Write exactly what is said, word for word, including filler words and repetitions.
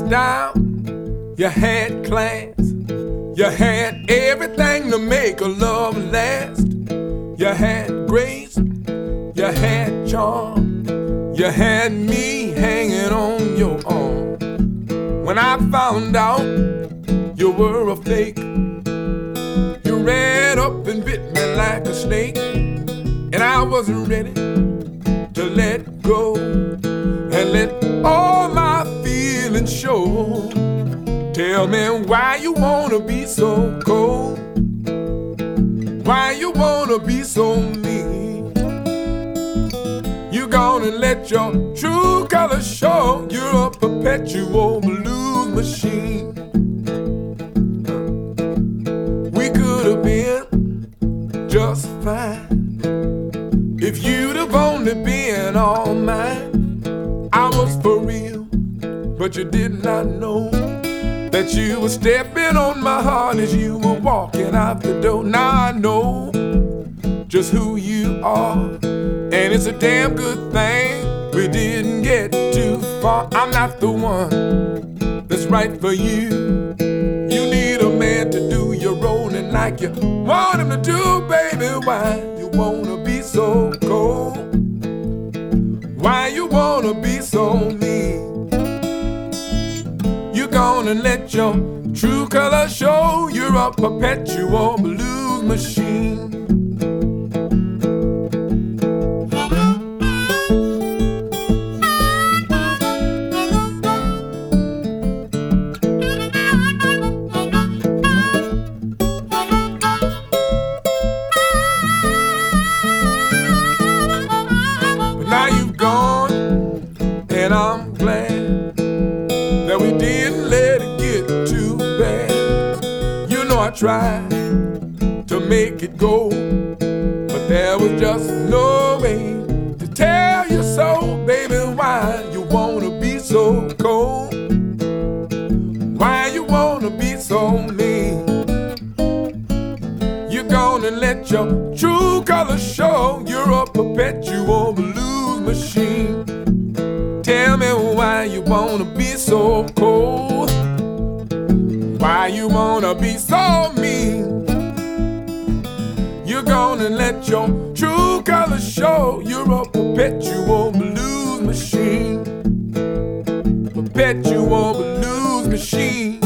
down, you had class, you had everything to make a love last. You had grace, you had charm, you had me hanging on your arm. When I found out you were a fake, you ran up and bit me like a snake, and I wasn't ready to let go and let all my feelings show. Tell me why you wanna be so cold, why you wanna be so mean. You gonna let your true colors show. You're a perpetual blues machine. We could have been just fine if you'd have only been all mine. I was for real, but you did not know that you were stepping on my heart as you were walking out the door. Now I know just who you are, and it's a damn good thing we didn't get too far. I'm not the one that's right for you. You need a man to do your rolling like you want him to do, baby. Why you wanna be so cold? Why you wanna be so mean? You're gonna let your true color show. You're a perpetual blues machine. But now you've gone, and I'm glad that we didn't let it get too bad. You know I tried to make it go, but there was just no way to tell you so, baby. Why you wanna be so cold? Why you wanna be so mean? You're gonna let your true colors show. You're a perpetual blues machine. Tell me why you wanna be so cold, why you wanna be so mean. You're gonna let your true colors show. You're a perpetual blues machine, perpetual blues machine.